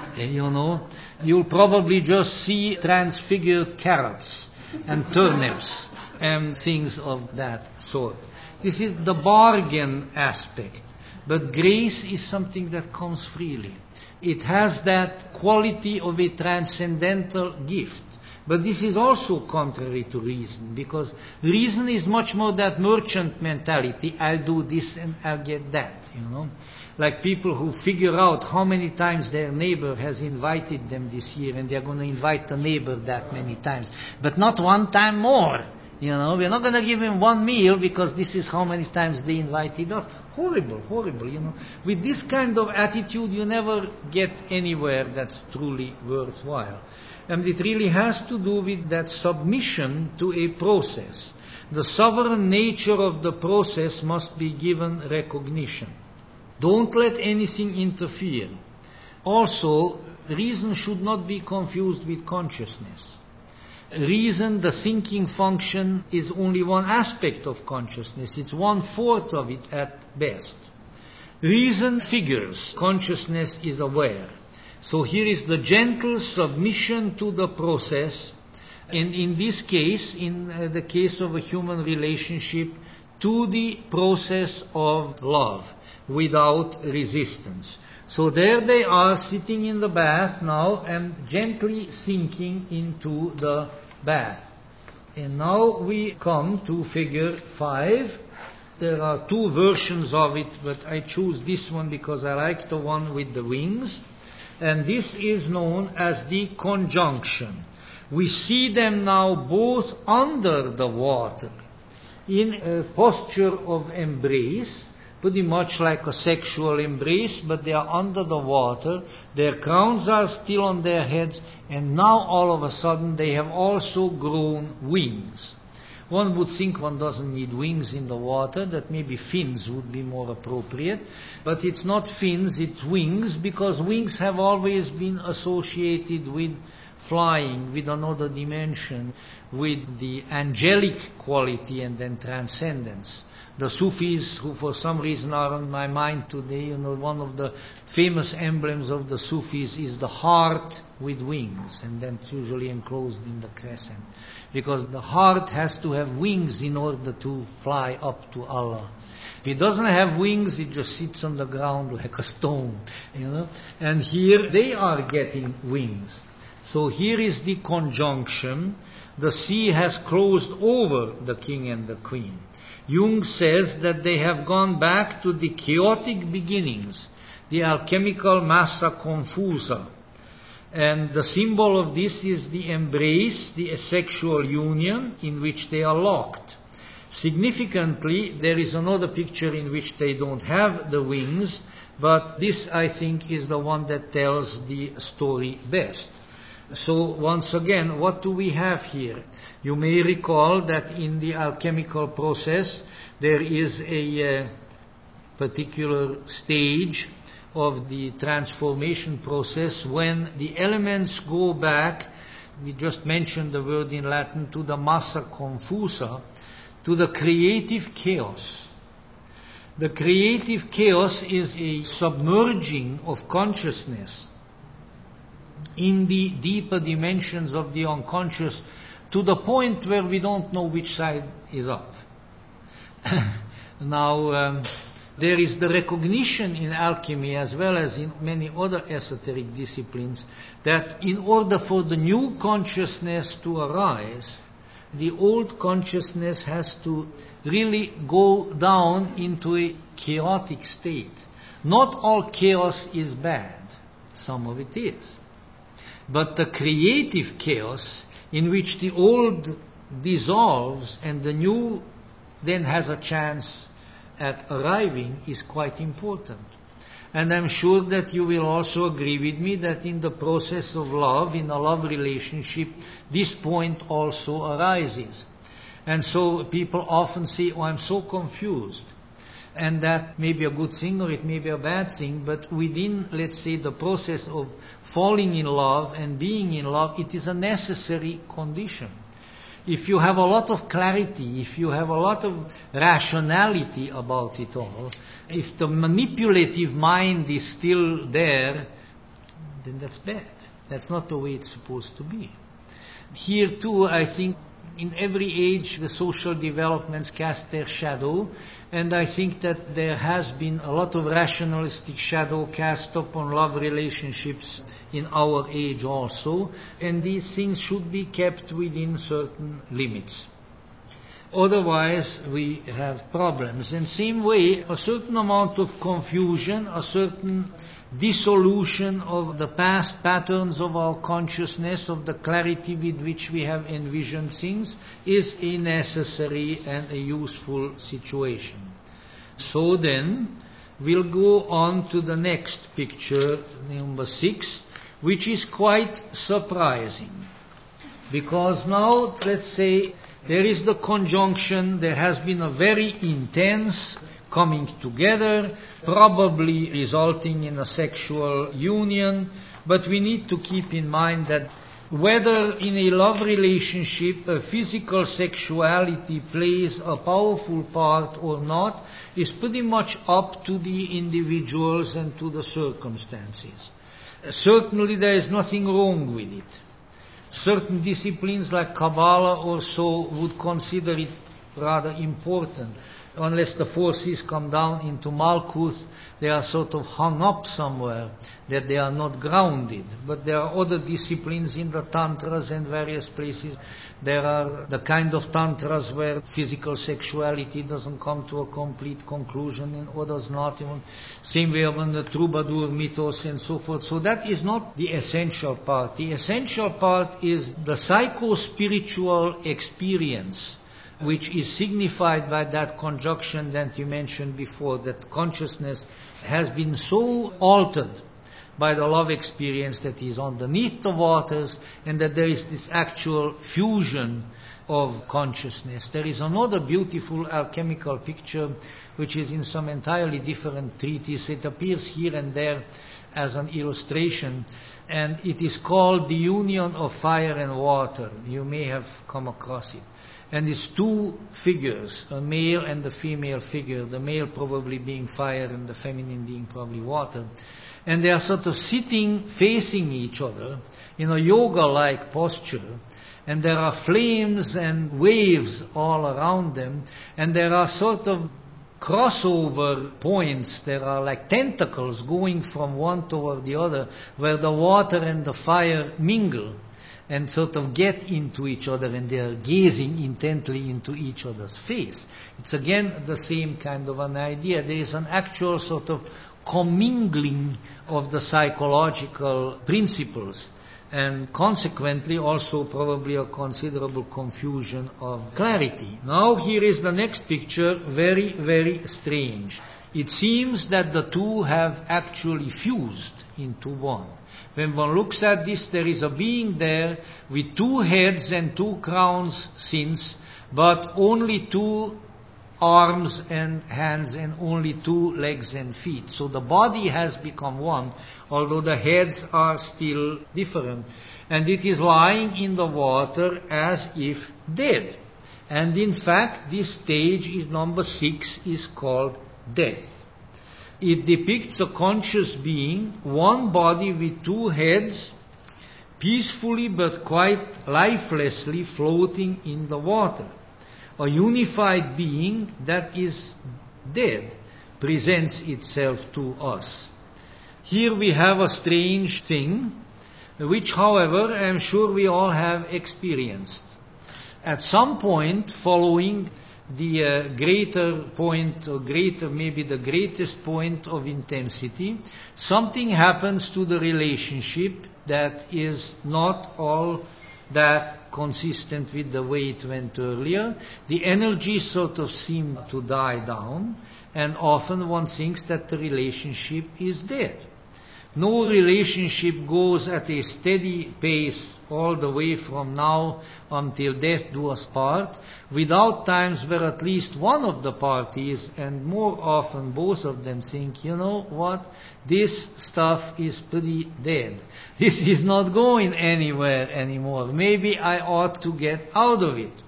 You'll probably just see transfigured carrots and turnips and things of that sort. This is the bargain aspect. But grace is something that comes freely. It has that quality of a transcendental gift. But this is also contrary to reason, because reason is much more that merchant mentality. I'll do this and I'll get that, Like people who figure out how many times their neighbor has invited them this year, and they're going to invite the neighbor that many times. But not one time more. We're not going to give him one meal because this is how many times they invited us. Horrible. With this kind of attitude, you never get anywhere that's truly worthwhile. And it really has to do with that submission to a process. The sovereign nature of the process must be given recognition. Don't let anything interfere. Also, reason should not be confused with consciousness. Reason, the thinking function, is only one aspect of consciousness. It's 1/4 of it at best. Reason figures. Consciousness is aware. So here is the gentle submission to the process. And in this case, in the case of a human relationship, to the process of love without resistance. So there they are sitting in the bath now and gently sinking into the bath. And now we come to figure 5. There are 2 versions of it, but I choose this one because I like the one with the wings. And this is known as the conjunction. We see them now both under the water in a posture of embrace, pretty much like a sexual embrace, but they are under the water. Their crowns are still on their heads, and now all of a sudden they have also grown wings. One would think one doesn't need wings in the water, that maybe fins would be more appropriate. But it's not fins, it's wings, because wings have always been associated with flying, with another dimension, with the angelic quality and then transcendence. The Sufis, who for some reason are on my mind today, one of the famous emblems of the Sufis is the heart with wings, and then it's usually enclosed in the crescent. Because the heart has to have wings in order to fly up to Allah. If it doesn't have wings, it just sits on the ground like a stone, And here they are getting wings. So here is the conjunction. The sea has closed over the king and the queen. Jung says that they have gone back to the chaotic beginnings, the alchemical massa confusa. And the symbol of this is the embrace, the sexual union in which they are locked. Significantly, there is another picture in which they don't have the wings, but this, I think, is the one that tells the story best. So, once again, what do we have here? You may recall that in the alchemical process, there is a particular stage of the transformation process when the elements go back, we just mentioned the word in Latin, to the massa confusa, to the creative chaos. The creative chaos is a submerging of consciousness in the deeper dimensions of the unconscious to the point where we don't know which side is up. Now, there is the recognition in alchemy as well as in many other esoteric disciplines that in order for the new consciousness to arise, the old consciousness has to really go down into a chaotic state. Not all chaos is bad. Some of it is. But the creative chaos in which the old dissolves and the new then has a chance at arriving is quite important. And I'm sure that you will also agree with me that in the process of love, in a love relationship, this point also arises. And so people often say, oh, I'm so confused. And that may be a good thing or it may be a bad thing, but within, let's say, the process of falling in love and being in love, it is a necessary condition. If you have a lot of clarity, if you have a lot of rationality about it all, if the manipulative mind is still there, then that's bad. That's not the way it's supposed to be. Here too, I think, in every age, the social developments cast their shadow, and I think that there has been a lot of rationalistic shadow cast upon love relationships in our age also, and these things should be kept within certain limits. Otherwise, we have problems. In the same way, a certain amount of confusion, a certain dissolution of the past patterns of our consciousness, of the clarity with which we have envisioned things, is a necessary and a useful situation. So then, we'll go on to the next picture, number 6, which is quite surprising. Because now, let's say, there is the conjunction, there has been a very intense coming together, probably resulting in a sexual union, but we need to keep in mind that whether in a love relationship a physical sexuality plays a powerful part or not is pretty much up to the individuals and to the circumstances. Certainly there is nothing wrong with it. Certain disciplines like Kabbalah or so would consider it rather important. Unless the forces come down into Malkuth, they are sort of hung up somewhere, that they are not grounded. But there are other disciplines in the Tantras and various places. There are the kind of Tantras where physical sexuality doesn't come to a complete conclusion, and others not even. Same way on the troubadour mythos and so forth. So that is not the essential part. The essential part is the psycho-spiritual experience, which is signified by that conjunction that you mentioned before, that consciousness has been so altered by the love experience that is underneath the waters, and that there is this actual fusion of consciousness. There is another beautiful alchemical picture which is in some entirely different treatise. It appears here and there as an illustration, and it is called the union of fire and water. You may have come across it. And it's two figures, a male and a female figure, the male probably being fire and the feminine being probably water. And they are sort of sitting facing each other in a yoga-like posture. And there are flames and waves all around them. And there are sort of crossover points. There are like tentacles going from one toward the other, where the water and the fire mingle and sort of get into each other, and they are gazing intently into each other's face. It's again the same kind of an idea. There is an actual sort of commingling of the psychological principles, and consequently also probably a considerable confusion of clarity. Now here is the next picture, very, very strange. It seems that the two have actually fused into one. When one looks at this, there is a being there with two heads and two crowns since, but only two arms and hands and only two legs and feet. So the body has become one, although the heads are still different. And it is lying in the water as if dead. And in fact, this stage is number 6, is called death. It depicts a conscious being, one body with two heads, peacefully but quite lifelessly floating in the water. A unified being that is dead presents itself to us. Here we have a strange thing, which, however, I am sure we all have experienced. At some point following the greater point, or greater, maybe the greatest point of intensity, something happens to the relationship that is not all that consistent with the way it went earlier. The energy sort of seemed to die down, and often one thinks that the relationship is dead. No relationship goes at a steady pace all the way from now until death do us part, without times where at least one of the parties, and more often both of them, think, you know what, this stuff is pretty dead. This is not going anywhere anymore. Maybe I ought to get out of it.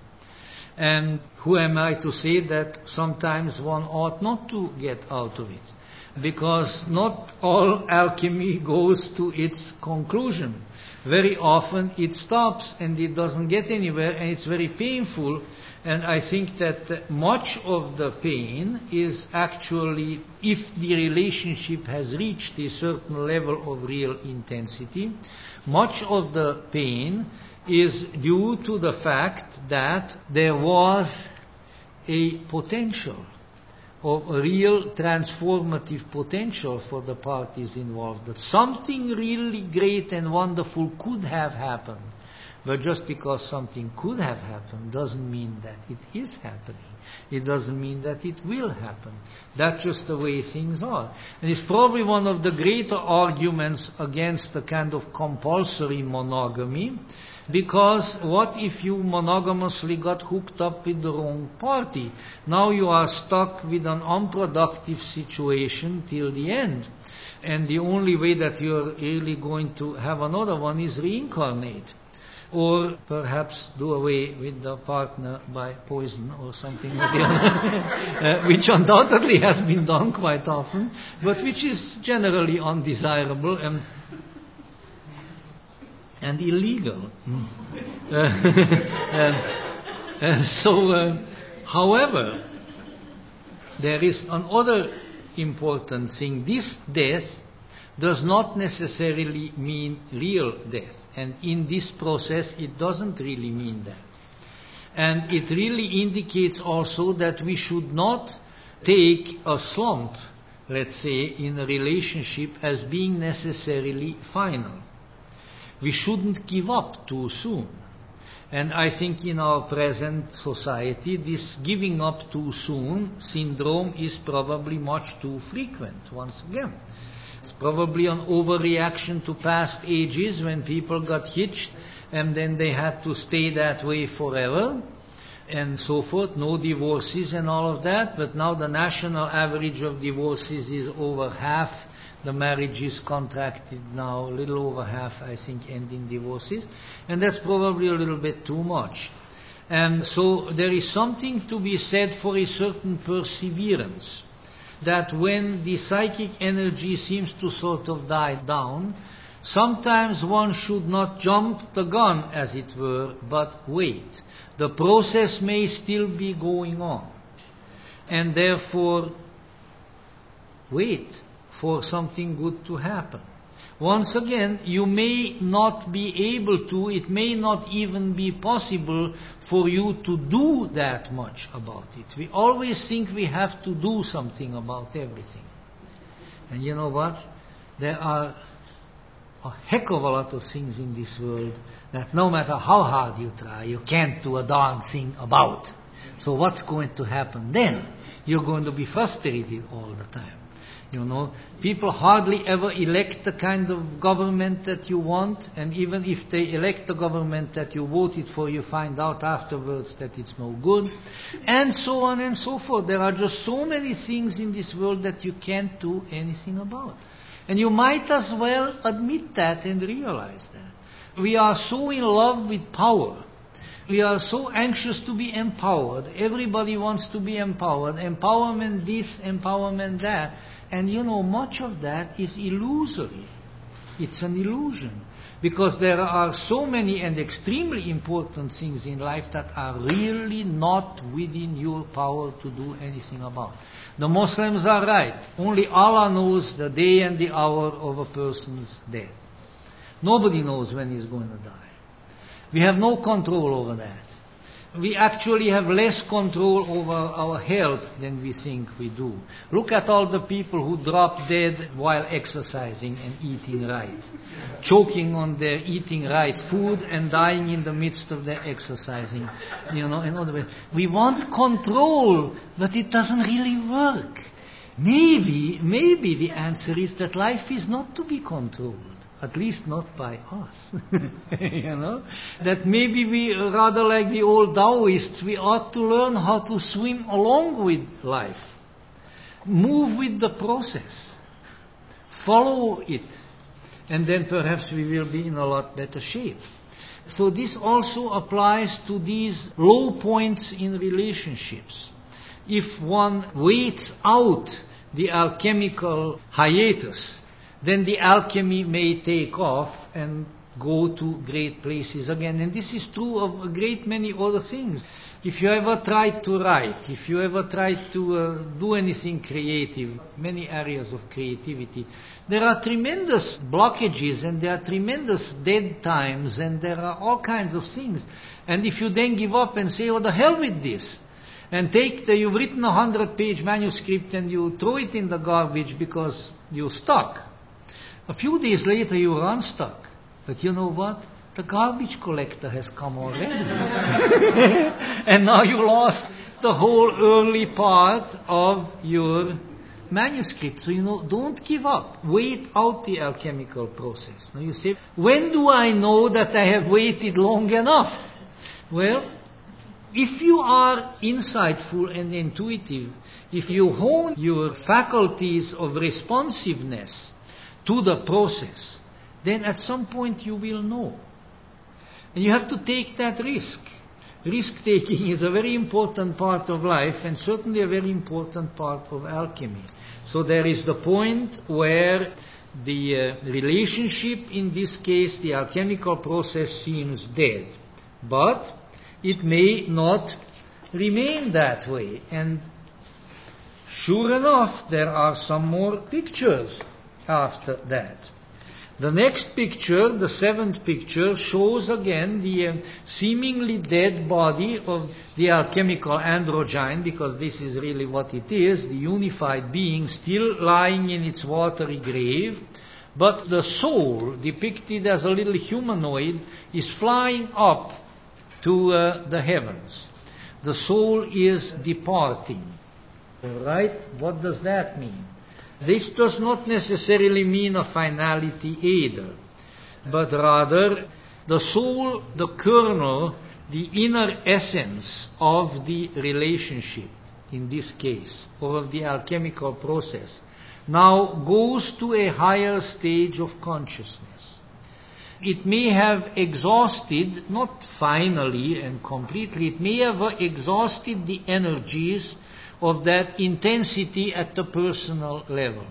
And who am I to say that sometimes one ought not to get out of it? Because not all alchemy goes to its conclusion. Very often it stops and it doesn't get anywhere, and it's very painful. And I think that much of the pain is actually, if the relationship has reached a certain level of real intensity, much of the pain is due to the fact that there was a potential, of a real transformative potential for the parties involved, that something really great and wonderful could have happened. But just because something could have happened doesn't mean that it is happening. It doesn't mean that it will happen. That's just the way things are. And it's probably one of the greater arguments against the kind of compulsory monogamy, because what if you monogamously got hooked up with the wrong party? Now you are stuck with an unproductive situation till the end. And the only way that you're really going to have another one is reincarnate. Or perhaps do away with the partner by poison or something or the other, which undoubtedly has been done quite often, but which is generally undesirable and illegal. However, there is another important thing. This death does not necessarily mean real death. And in this process, it doesn't really mean that. And it really indicates also that we should not take a slump, let's say, in a relationship as being necessarily final. We shouldn't give up too soon. And I think in our present society, this giving up too soon syndrome is probably much too frequent, once again. It's probably an overreaction to past ages when people got hitched and then they had to stay that way forever and so forth, no divorces and all of that. But now the national average of divorces is over half the marriages contracted now, a little over half, I think, end in divorces, and that's probably a little bit too much. And so there is something to be said for a certain perseverance, that when the psychic energy seems to sort of die down, sometimes one should not jump the gun, as it were, but wait. The process may still be going on, and therefore wait for something good to happen. Once again, you may not be able to, it may not even be possible for you to do that much about it. We always think we have to do something about everything. And you know what? There are a heck of a lot of things in this world that no matter how hard you try, you can't do a darn thing about. So what's going to happen then? You're going to be frustrated all the time. You know, people hardly ever elect the kind of government that you want, and even if they elect the government that you voted for, you find out afterwards that it's no good, and so on and so forth. There are just so many things in this world that you can't do anything about. And you might as well admit that and realize that. We are so in love with power. We are so anxious to be empowered. Everybody wants to be empowered. Empowerment this, empowerment that. And you know, much of that is illusory. It's an illusion. Because there are so many and extremely important things in life that are really not within your power to do anything about. The Muslims are right. Only Allah knows the day and the hour of a person's death. Nobody knows when he's going to die. We have no control over that. We actually have less control over our health than we think we do. Look at all the people who drop dead while exercising and eating right, choking on their eating right food and dying in the midst of their exercising. You know, in other words, we want control, but it doesn't really work. Maybe the answer is that life is not to be controlled. At least not by us. You know? That maybe we, rather like the old Taoists, we ought to learn how to swim along with life. Move with the process. Follow it. And then perhaps we will be in a lot better shape. So this also applies to these low points in relationships. If one waits out the alchemical hiatus, then the alchemy may take off and go to great places again. And this is true of a great many other things. If you ever try to write, if you ever try to do anything creative, many areas of creativity, there are tremendous blockages and there are tremendous dead times and there are all kinds of things. And if you then give up and say, oh, the hell with this, and you've written a 100-page manuscript and you throw it in the garbage because you're stuck, a few days later you are unstuck. But you know what? The garbage collector has come already. And now you lost the whole early part of your manuscript. So, you know, don't give up. Wait out the alchemical process. Now you say, when do I know that I have waited long enough? Well, if you are insightful and intuitive, if you hone your faculties of responsiveness to the process, then at some point you will know. And you have to take that risk. Risk-taking is a very important part of life and certainly a very important part of alchemy. So there is the point where the relationship, in this case the alchemical process, seems dead. But it may not remain that way. And sure enough, there are some more pictures after that. The next picture, the seventh picture, shows again the seemingly dead body of the alchemical androgyne, because this is really what it is, the unified being still lying in its watery grave, but the soul, depicted as a little humanoid, is flying up to the heavens. The soul is departing. Right? What does that mean? This does not necessarily mean a finality either, but rather the soul, the kernel, the inner essence of the relationship, in this case, or of the alchemical process, now goes to a higher stage of consciousness. It may have exhausted, not finally and completely, it may have exhausted the energies of that intensity at the personal level.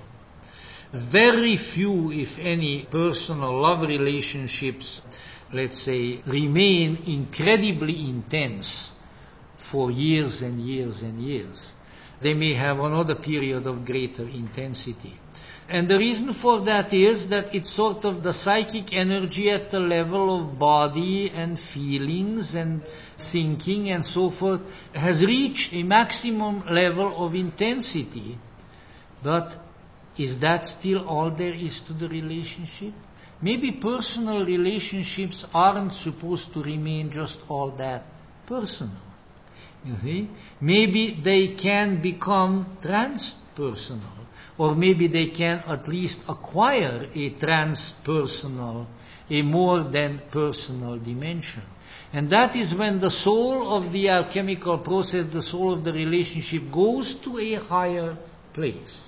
Very few, if any, personal love relationships, let's say, remain incredibly intense for years and years and years. They may have another period of greater intensity. And the reason for that is that it's sort of the psychic energy at the level of body and feelings and thinking and so forth has reached a maximum level of intensity. But is that still all there is to the relationship? Maybe personal relationships aren't supposed to remain just all that personal. You see? Maybe they can become transpersonal. Or maybe they can at least acquire a transpersonal, a more than personal dimension. And that is when the soul of the alchemical process, the soul of the relationship, goes to a higher place.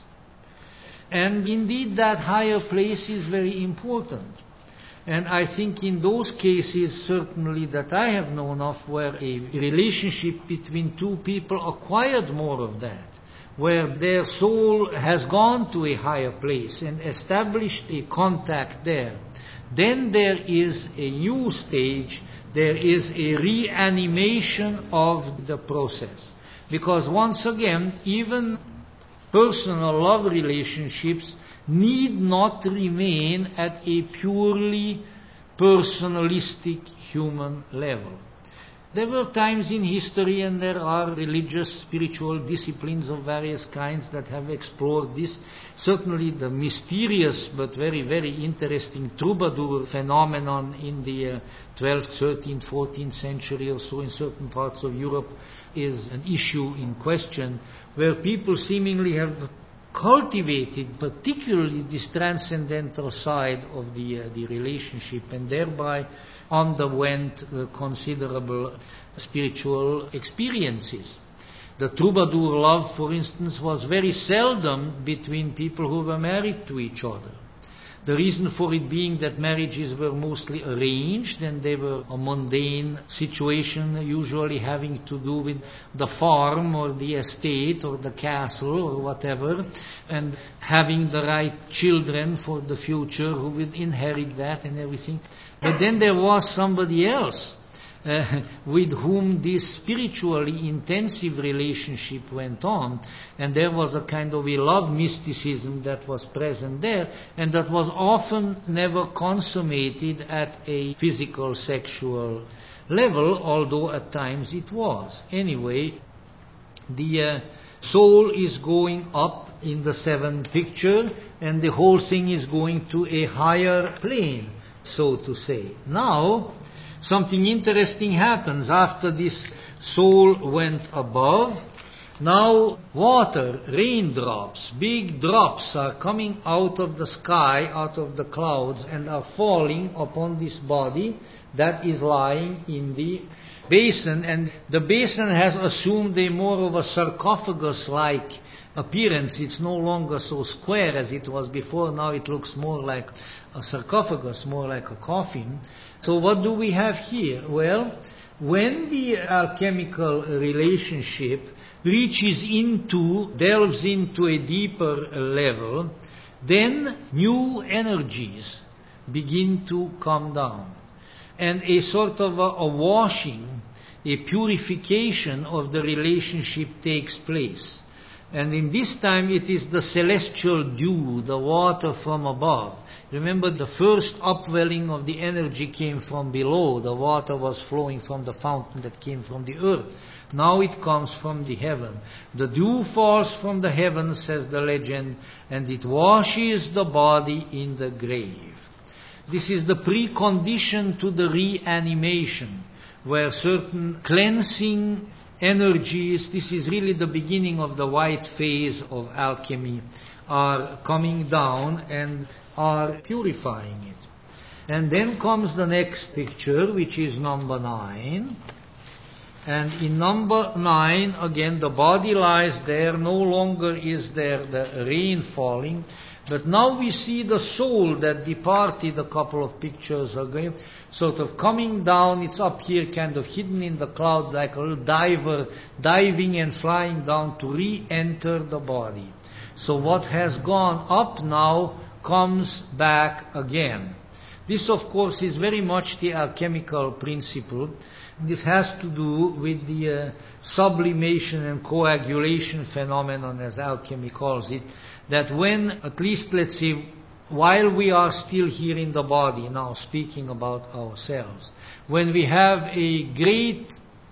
And indeed that higher place is very important. And I think in those cases, certainly that I have known of, where a relationship between two people acquired more of that, where their soul has gone to a higher place and established a contact there, then there is a new stage, there is a reanimation of the process. Because once again, even personal love relationships need not remain at a purely personalistic human level. There were times in history, and there are religious, spiritual disciplines of various kinds that have explored this. Certainly the mysterious but very, very interesting troubadour phenomenon in the 12th, 13th, 14th century or so in certain parts of Europe is an issue in question, where people seemingly have cultivated particularly this transcendental side of the relationship and thereby underwent considerable spiritual experiences. The troubadour love, for instance, was very seldom between people who were married to each other. The reason for it being that marriages were mostly arranged, and they were a mundane situation, usually having to do with the farm or the estate or the castle or whatever, and having the right children for the future who would inherit that and everything. But then there was somebody else with whom this spiritually intensive relationship went on, and there was a kind of a love mysticism that was present there, and that was often never consummated at a physical sexual level, although at times it was. Anyway, the soul is going up in the seventh picture, and the whole thing is going to a higher plane, so to say. Now, something interesting happens after this soul went above. Now water, raindrops, big drops are coming out of the sky, out of the clouds, and are falling upon this body that is lying in the basin. And the basin has assumed a more of a sarcophagus-like appearance. It's no longer so square as it was before. Now it looks more like a sarcophagus, more like a coffin. So what do we have here? Well, when the alchemical relationship delves into a deeper level, then new energies begin to come down. And a sort of a washing, a purification of the relationship takes place. And in this time it is the celestial dew, the water from above. Remember, the first upwelling of the energy came from below. The water was flowing from the fountain that came from the earth. Now it comes from the heaven. The dew falls from the heaven, says the legend, and it washes the body in the grave. This is the precondition to the reanimation, where certain cleansing energies, this is really the beginning of the white phase of alchemy, are coming down and are purifying it. And then comes the next picture, which is number 9. And in number 9, again, the body lies there, no longer is there the rain falling, but now we see the soul that departed a couple of pictures ago, sort of coming down. It's up here, kind of hidden in the cloud, like a little diver, diving and flying down to re-enter the body. So what has gone up now comes back again. This, of course, is very much the alchemical principle. This has to do with the sublimation and coagulation phenomenon, as alchemy calls it, that when, at least let's say, while we are still here in the body, now speaking about ourselves, when we have a great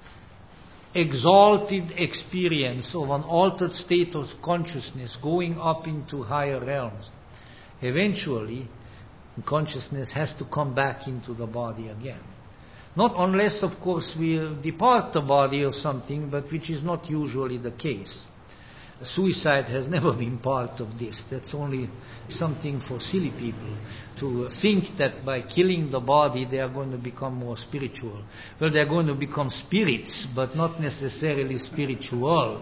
exalted experience of an altered state of consciousness going up into higher realms, eventually consciousness has to come back into the body again. Not unless, of course, we depart the body or something, but which is not usually the case. Suicide has never been part of this. That's only something for silly people to think that by killing the body they are going to become more spiritual. Well, they are going to become spirits, but not necessarily spiritual,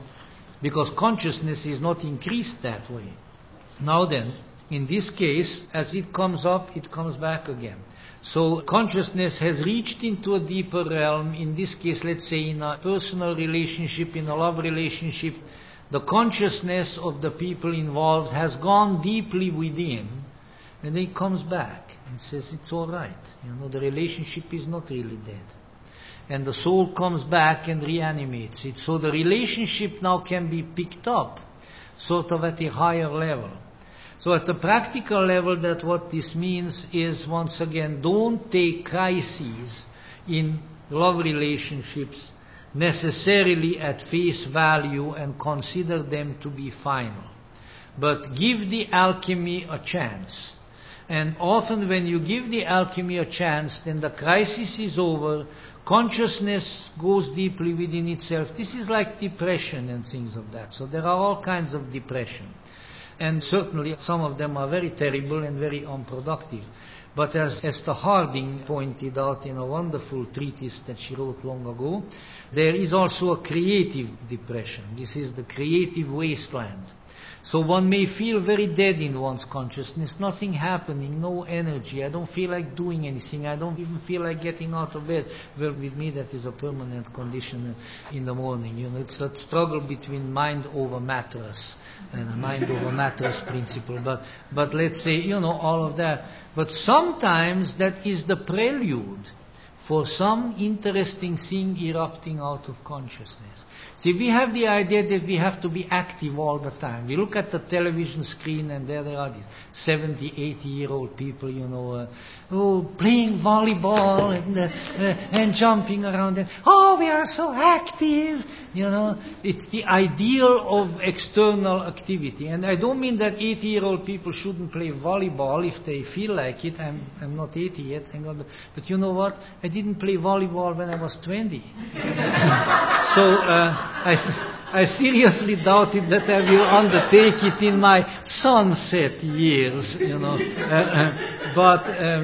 because consciousness is not increased that way. Now then, in this case, as it comes up, it comes back again. So consciousness has reached into a deeper realm. In this case, let's say in a personal relationship, in a love relationship, the consciousness of the people involved has gone deeply within, and then it comes back and says it's all right. The relationship is not really dead. And the soul comes back and reanimates it. So the relationship now can be picked up sort of at a higher level. So at the practical level, that what this means is, once again, don't take crises in love relationships necessarily at face value and consider them to be final. But give the alchemy a chance. And often when you give the alchemy a chance, then the crisis is over, consciousness goes deeply within itself. This is like depression and things of that. So there are all kinds of depression. And certainly some of them are very terrible and very unproductive. But as Esther Harding pointed out in a wonderful treatise that she wrote long ago, there is also a creative depression. This is the creative wasteland. So one may feel very dead in one's consciousness, nothing happening, no energy. I don't feel like doing anything. I don't even feel like getting out of bed. Well, with me that is a permanent condition in the morning. It's that struggle between mind over mattress and a mind over mattress principle. But let's say, all of that. But sometimes that is the prelude for some interesting thing erupting out of consciousness. See, we have the idea that we have to be active all the time. We look at the television screen and there are these 70, 80-year-old people, playing volleyball and jumping around. And, we are so active. It's the ideal of external activity. And I don't mean that 80-year-old people shouldn't play volleyball if they feel like it. I'm not 80 yet, thank God. But you know what? I didn't play volleyball when I was 20. So I seriously doubted that I will undertake it in my sunset years, But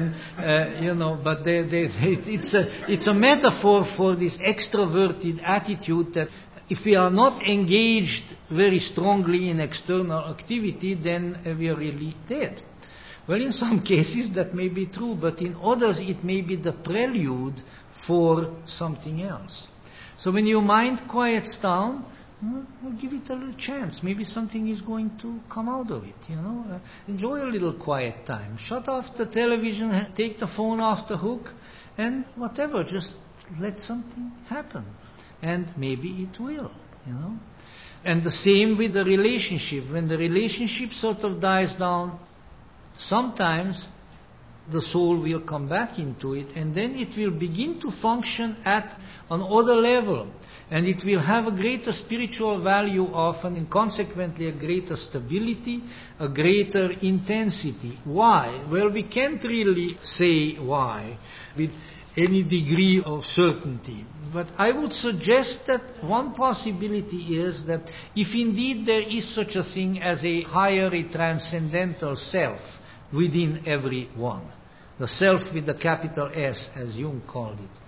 it's a metaphor for this extroverted attitude that if we are not engaged very strongly in external activity, then we are really dead. Well, in some cases that may be true, but in others it may be the prelude for something else. So when your mind quiets down, give it a little chance. Maybe something is going to come out of it, Enjoy a little quiet time. Shut off the television, take the phone off the hook, and whatever, just let something happen. And maybe it will, And the same with the relationship. When the relationship sort of dies down, sometimes the soul will come back into it, and then it will begin to function at another level, and it will have a greater spiritual value often, and consequently a greater stability, a greater intensity. Why? Well, we can't really say why with any degree of certainty, but I would suggest that one possibility is that if indeed there is such a thing as a higher, a transcendental self within everyone, the self with the capital S, as Jung called it.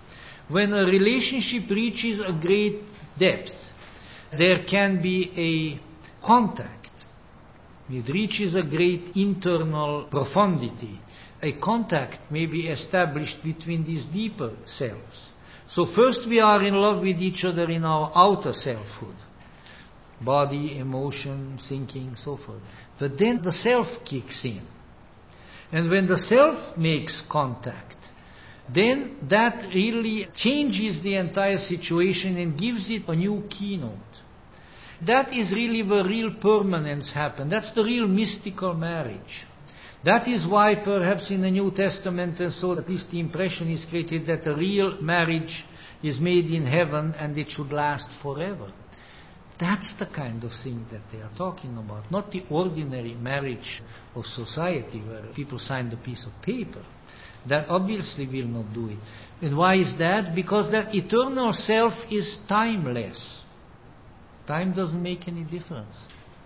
when a relationship reaches a great depth, there can be a contact. It reaches a great internal profundity. A contact may be established between these deeper selves. So first we are in love with each other in our outer selfhood. Body, emotion, thinking, so forth. But then the self kicks in. And when the self makes contact, then that really changes the entire situation and gives it a new keynote. That is really where real permanence happens. That's the real mystical marriage. That is why perhaps in the New Testament and so at least the impression is created that a real marriage is made in heaven and it should last forever. That's the kind of thing that they are talking about, not the ordinary marriage of society where people sign a piece of paper. That obviously will not do it. And why is that? Because that eternal self is timeless. Time doesn't make any difference.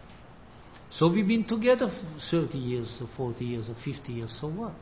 So we've been together for 30 years or 40 years or 50 years, so what?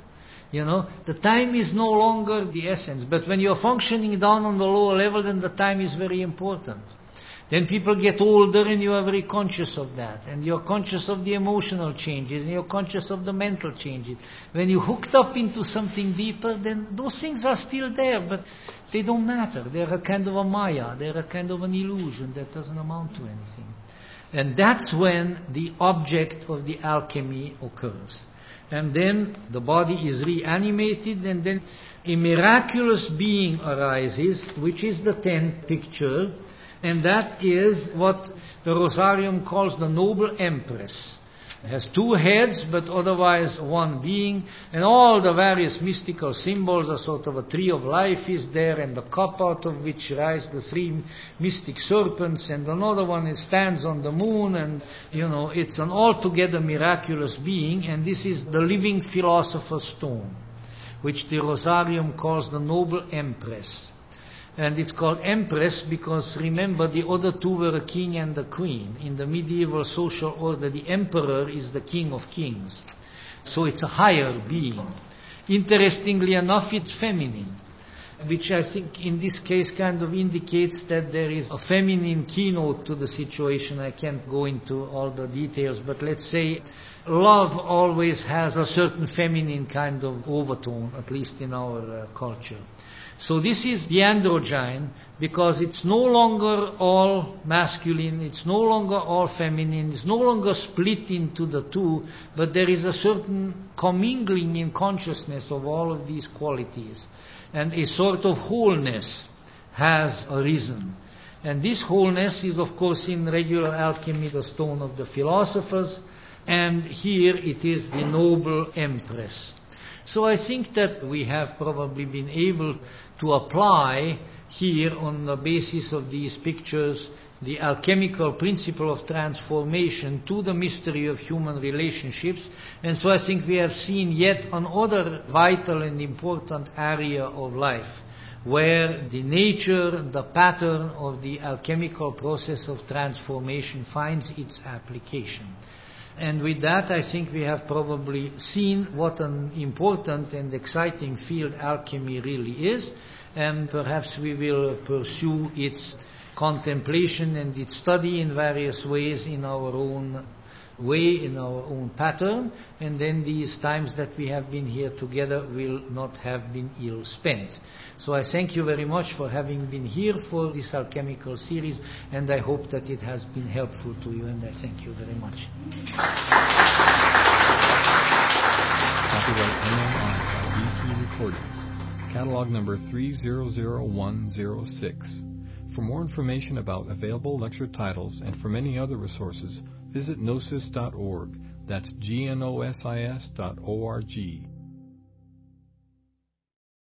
The time is no longer the essence. But when you're functioning down on the lower level, then the time is very important. Then people get older and you are very conscious of that. And you're conscious of the emotional changes and you're conscious of the mental changes. When you hooked up into something deeper, then those things are still there, but they don't matter. They're a kind of a maya. They're a kind of an illusion that doesn't amount to anything. And that's when the object of the alchemy occurs. And then the body is reanimated and then a miraculous being arises, which is the 10th picture. And that is what the Rosarium calls the noble empress. It has 2 heads, but otherwise one being, and all the various mystical symbols, a sort of a tree of life is there, and the cup out of which rise the 3 mystic serpents, and another one stands on the moon, and it's an altogether miraculous being, and this is the living philosopher's stone, which the Rosarium calls the noble empress. And it's called Empress because, remember, the other 2 were a king and a queen. In the medieval social order, the emperor is the king of kings. So it's a higher being. Interestingly enough, it's feminine, which I think in this case kind of indicates that there is a feminine keynote to the situation. I can't go into all the details, but let's say love always has a certain feminine kind of overtone, at least in our culture. So this is the androgyne because it's no longer all masculine, it's no longer all feminine, it's no longer split into the 2, but there is a certain commingling in consciousness of all of these qualities. And a sort of wholeness has arisen. And this wholeness is, of course, in regular alchemy the stone of the philosophers, and here it is the noble empress. So I think that we have probably been able to apply here on the basis of these pictures the alchemical principle of transformation to the mystery of human relationships. And so I think we have seen yet another vital and important area of life where the nature, the pattern of the alchemical process of transformation finds its application. And with that, I think we have probably seen what an important and exciting field alchemy really is, and perhaps we will pursue its contemplation and its study in various ways in our own way, in our own pattern, and then these times that we have been here together will not have been ill spent. So I thank you very much for having been here for this alchemical series, and I hope that it has been helpful to you, and I thank you very much. Copyright MMI by BC Recordings. Catalog number 300106. For more information about available lecture titles and for many other resources, visit gnosis.org. That's gnosis.org.